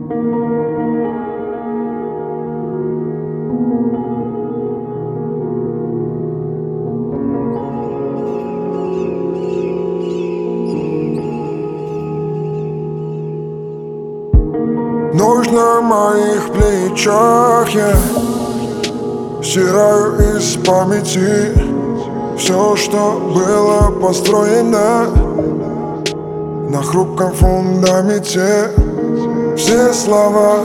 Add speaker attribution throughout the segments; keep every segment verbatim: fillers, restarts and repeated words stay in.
Speaker 1: Ночь на моих плечах, я стираю из памяти все, что было построено на хрупком фундаменте. Все слова,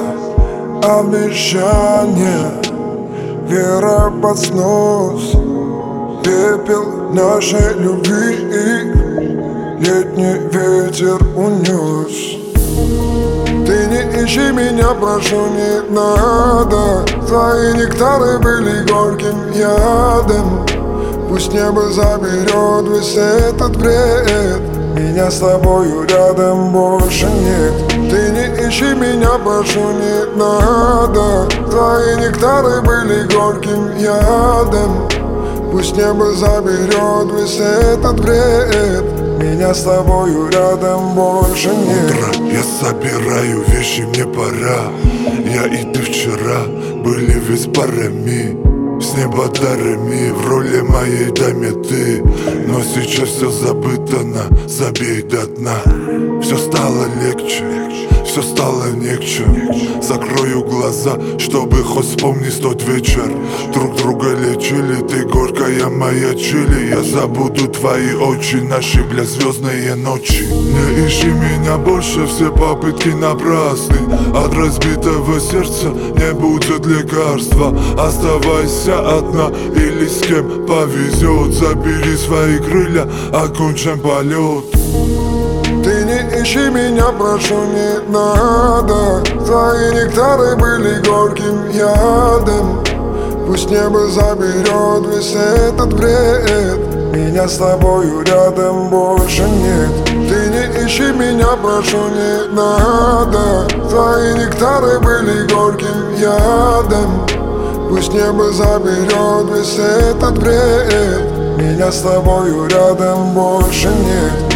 Speaker 1: обещания, вера под снос, пепел нашей любви и летний ветер унес. Ты не ищи меня, прошу, не надо. Твои нектары были горьким ядом. Пусть небо заберет весь этот бред. Меня с тобою рядом больше нет. Ты не ищи меня, прошу, не надо. Твои нектары были горьким ядом. Пусть небо заберет весь этот бред. Меня с тобою рядом больше нет.
Speaker 2: Утро, я собираю вещи, мне пора. Я и ты вчера были ведь парами. С неба дарами, в роли моей даме ты. Но сейчас все забыто, на забей до дна. Все стало легче, все стало негче. Закрою глаза, чтобы хоть вспомнить тот вечер. Друг друга лечили, ты горькая моя чили. Я забуду твои очи, наши, бля, звездные ночи. Не ищи меня больше, все попытки напрасны. От разбитого сердца не будет лекарства. Оставайся одна или с кем повезет. Забери свои крылья, окончим полет.
Speaker 1: Ты не ищи меня, прошу, не надо. Твои нектары были горьким ядом. Пусть небо заберет весь этот бред. Меня с тобою рядом больше нет. Ты не ищи меня, прошу, не надо. Твои нектары были горьким ядом. Пусть небо заберет весь этот бред. Меня с тобою рядом больше нет.